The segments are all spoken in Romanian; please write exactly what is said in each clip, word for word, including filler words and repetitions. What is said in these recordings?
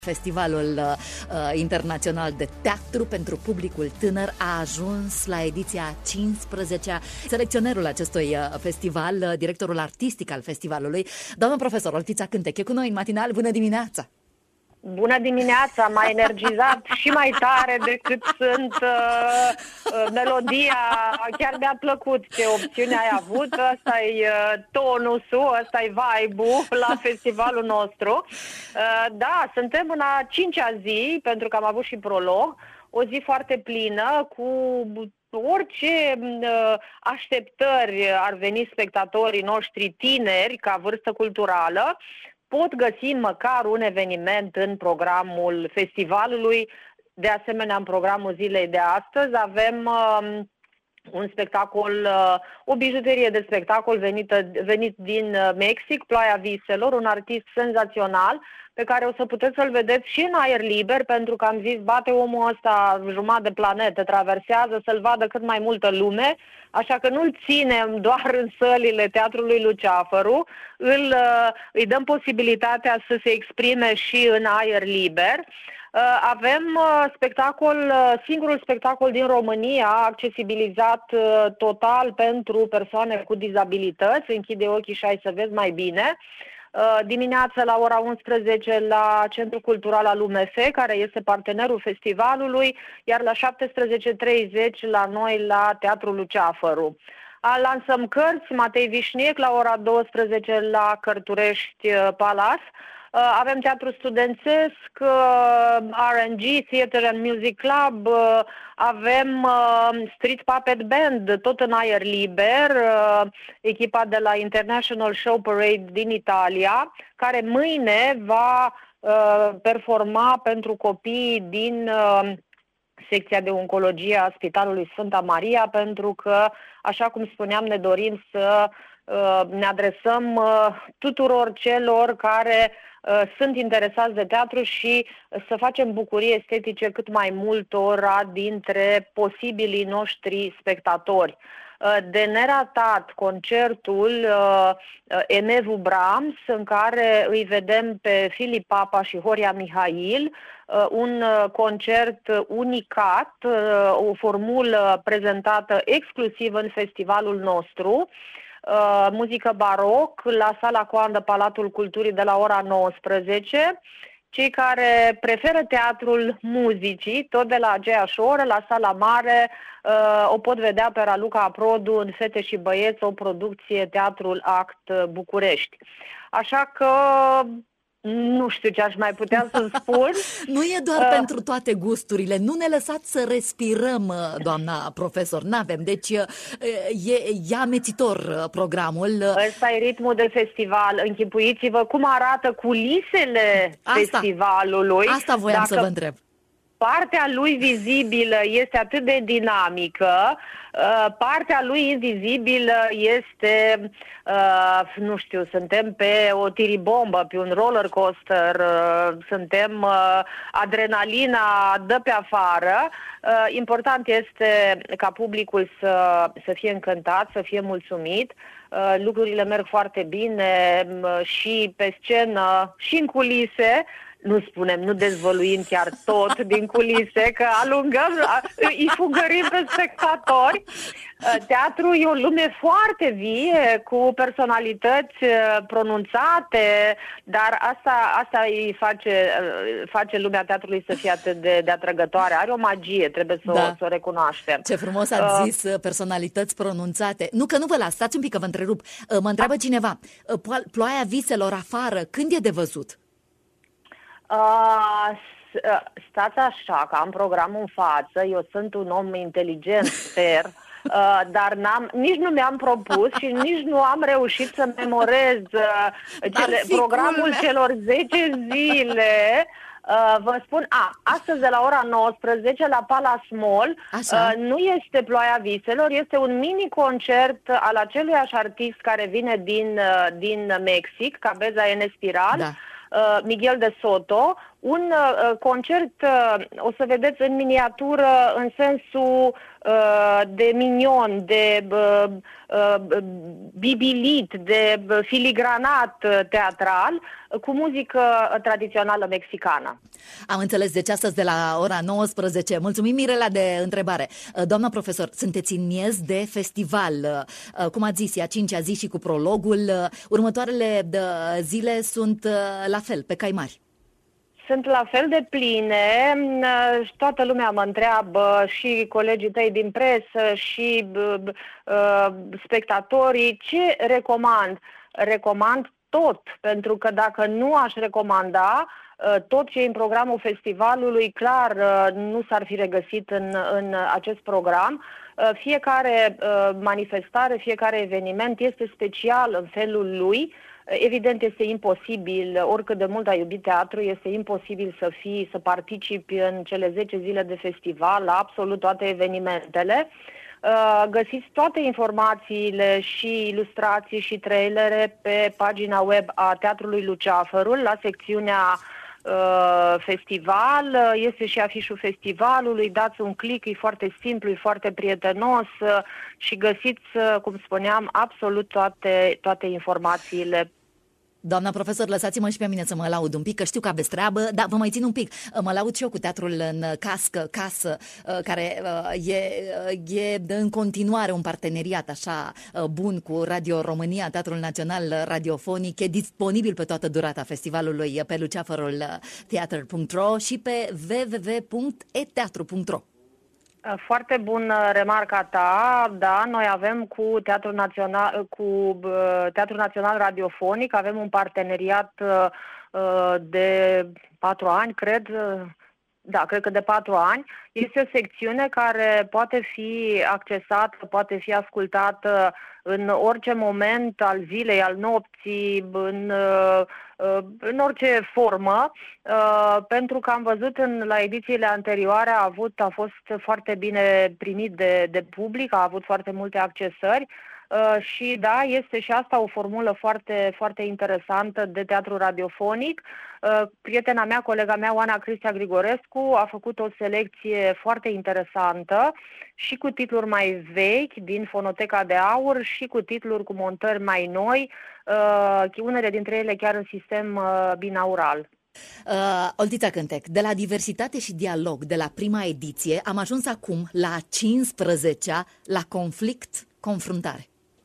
Festivalul uh, Internațional de Teatru pentru Publicul Tânăr a ajuns la ediția cincisprezecea. Selecționerul acestui uh, festival, uh, directorul artistic al festivalului, doamna profesor Oltița Cântec, e cu noi în matinal. Bună dimineața! Bună dimineața, m-a energizat și mai tare decât sunt uh, uh, melodia. Chiar mi-a plăcut ce opțiune ai avut. Ăsta-i uh, tonusul, ăsta-i vibe-ul la festivalul nostru. Uh, da, suntem în a cincea zi, pentru că am avut și prolog. O zi foarte plină, cu orice uh, așteptări ar veni spectatorii noștri tineri ca vârstă culturală. Pot găsi măcar un eveniment în programul festivalului. De asemenea, în programul zilei de astăzi avem uh, un spectacol, uh, o bijuterie de spectacol venită, venit din uh, Mexic, Ploaia Viselor, un artist senzațional pe care o să puteți să-l vedeți și în aer liber, pentru că am zis, bate omul ăsta jumătate de planetă, traversează, să-l vadă cât mai multă lume, așa că nu-l ținem doar în sălile Teatrului Luceafăru, îl, îi dăm posibilitatea să se exprime și în aer liber. Avem spectacol, singurul spectacol din România accesibilizat total pentru persoane cu dizabilități, închide ochii și ai să vezi mai bine. Dimineața la ora unsprezece la Centrul Cultural al U M F, care este partenerul festivalului, iar la șaptesprezece treizeci la noi la Teatrul Luceafăru. Lansăm cărți, Matei Vișniec la ora douăsprezece la Cărturești Palace. Avem teatru studențesc, R and G, Theatre and Music Club, avem Street Puppet Band, tot în aer liber, echipa de la International Show Parade din Italia, care mâine va performa pentru copii din secția de oncologie a Spitalului Sfânta Maria, pentru că, așa cum spuneam, ne dorim să ne adresăm tuturor celor care sunt interesați de teatru și să facem bucurii estetice cât mai multora dintre posibilii noștri spectatori. De neratat concertul Enevu Brahms, în care îi vedem pe Filip Papa și Horia Mihail, un concert unicat, o formulă prezentată exclusiv în festivalul nostru. Uh, muzică baroc la Sala Coandă, Palatul Culturii, de la ora nouăsprezece. Cei care preferă teatrul muzicii, tot de la aceeași oră, la Sala Mare, uh, o pot vedea pe Raluca Aprodu în Fete și Băieți, o producție Teatrul Act București. Așa că nu știu ce aș mai putea să spun. Nu e doar uh, pentru toate gusturile. Nu ne lăsați să respirăm, doamna profesor. N-avem. Deci e, e amețitor programul. Ăsta e ritmul de festival. Închipuiți-vă cum arată culisele asta, festivalului. Asta voiam Dacă... să vă întreb. Partea lui vizibilă este atât de dinamică, partea lui invizibilă este, nu știu, suntem pe o tiribombă, pe un roller coaster, suntem, adrenalina dă pe afară. Important este ca publicul să, să fie încântat, să fie mulțumit. Lucrurile merg foarte bine și pe scenă și în culise. Nu spunem, nu dezvăluim chiar tot din culise, că alungăm, îi fugărim pe spectatori. Teatrul e o lume foarte vie, cu personalități pronunțate, dar asta, asta îi face, face lumea teatrului să fie atât de, de atrăgătoare. Are o magie, trebuie să, da. o, să o recunoaștem. Ce frumos ați zis, uh, personalități pronunțate. Nu că nu vă las, stați un pic că vă întrerup. Uh, mă întreabă cineva, uh, Ploaia Viselor afară, când e de văzut? Uh, stați așa, că am programul în față, eu sunt un om inteligent, sper, uh, dar n-am, nici nu mi-am propus și nici nu am reușit să memorez uh, cele, programul celor zece zile. Uh, vă spun, a, astăzi de la ora nouăsprezece la Palace Mall, uh, nu este Ploaia Viselor, este un mini-concert al aceluiași artist care vine din, uh, din Mexic, Cabeza en Espiral, da. Miguel de Soto, un uh, concert, uh, o să vedeți în miniatură, în sensul uh, de mignon, de uh, uh, bibilit, de filigranat uh, teatral, uh, cu muzică tradițională mexicană. Am înțeles, deci astăzi de la ora nouăsprezece. Mulțumim, Mirela, de întrebare. Doamna profesor, sunteți în miez de festival. Cum ați zis, e a cincea zi și cu prologul. Următoarele zile sunt la fel, pe cai mari. Sunt la fel de pline și toată lumea mă întreabă, și colegii tăi din presă, și uh, spectatorii, ce recomand? Recomand tot, pentru că dacă nu aș recomanda, tot ce e în programul festivalului, clar, nu s-ar fi regăsit în, în acest program. Fiecare manifestare, fiecare eveniment este special în felul lui. Evident, este imposibil, oricât de mult ai iubit teatru, este imposibil să fii, să participi în cele zece zile de festival la absolut toate evenimentele. Găsiți toate informațiile și ilustrații și trailere pe pagina web a Teatrului Luceafărul, la secțiunea uh, festival. Este și afișul festivalului, dați un click, e foarte simplu, e foarte prietenos uh, și găsiți, uh, cum spuneam, absolut toate, toate informațiile. Doamna profesor, lăsați-mă și pe mine să mă laud un pic, că știu că aveți treabă, dar vă mai țin un pic. Mă laud și eu cu teatrul în cască, casă, care e, e în continuare un parteneriat așa bun cu Radio România, Teatrul Național Radiofonic. E disponibil pe toată durata festivalului pe luceafărul theatre punct ro și pe w w w punct e teatru punct ro. Foarte bun remarca ta, da, noi avem cu Teatrul Național, cu Teatrul Național Radiofonic, avem un parteneriat de patru ani, cred, da, cred că de patru ani. Este o secțiune care poate fi accesată, poate fi ascultată în orice moment al zilei, al nopții, în, în orice formă, pentru că am văzut în, la edițiile anterioare a avut, a fost foarte bine primit de, de public, a avut foarte multe accesări. Și da, este și asta o formulă foarte, foarte interesantă de teatru radiofonic. Prietena mea, colega mea, Oana Cristia Grigorescu, a făcut o selecție foarte interesantă și cu titluri mai vechi din Fonoteca de Aur și cu titluri cu montări mai noi, unele dintre ele chiar în sistem binaural. Uh, Oltița Cântec, de la diversitate și dialog de la prima ediție am ajuns acum la a cincisprezecea, la conflict, confruntare.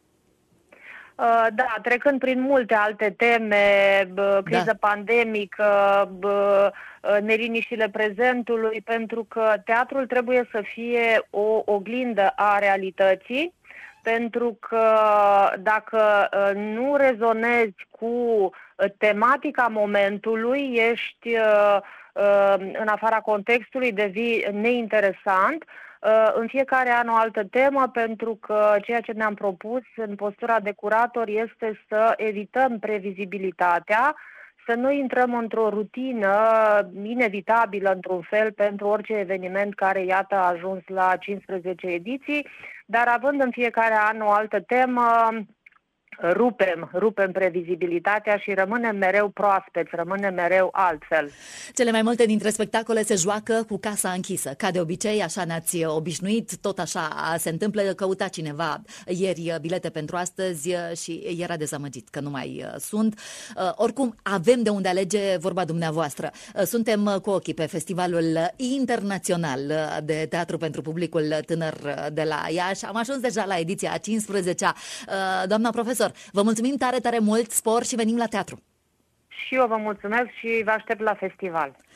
Da, trecând prin multe alte teme, criză da. pandemică, neliniștile prezentului, pentru că teatrul trebuie să fie o oglindă a realității, pentru că dacă nu rezonezi cu tematica momentului, ești în afara contextului, devii neinteresant. În fiecare an o altă temă, pentru că ceea ce ne-am propus în postura de curator este să evităm previzibilitatea, să nu intrăm într-o rutină inevitabilă, într-un fel, pentru orice eveniment care, iată, a ajuns la cincisprezece ediții, dar având în fiecare an o altă temă, rupem, rupem previzibilitatea și rămânem mereu proaspeți, rămânem mereu altfel. Cele mai multe dintre spectacole se joacă cu casa închisă. Ca de obicei, așa ne-ați obișnuit, tot așa se întâmplă. Căuta cineva ieri bilete pentru astăzi și era dezamăgit că nu mai sunt. Oricum, avem de unde alege, vorba dumneavoastră. Suntem cu ochii pe Festivalul Internațional de Teatru pentru Publicul Tânăr de la Iași. Am ajuns deja la ediția a cincisprezecea. Doamna profesor, vă mulțumim tare, tare mult, spor și venim la teatru. Și eu vă mulțumesc și vă aștept la festival.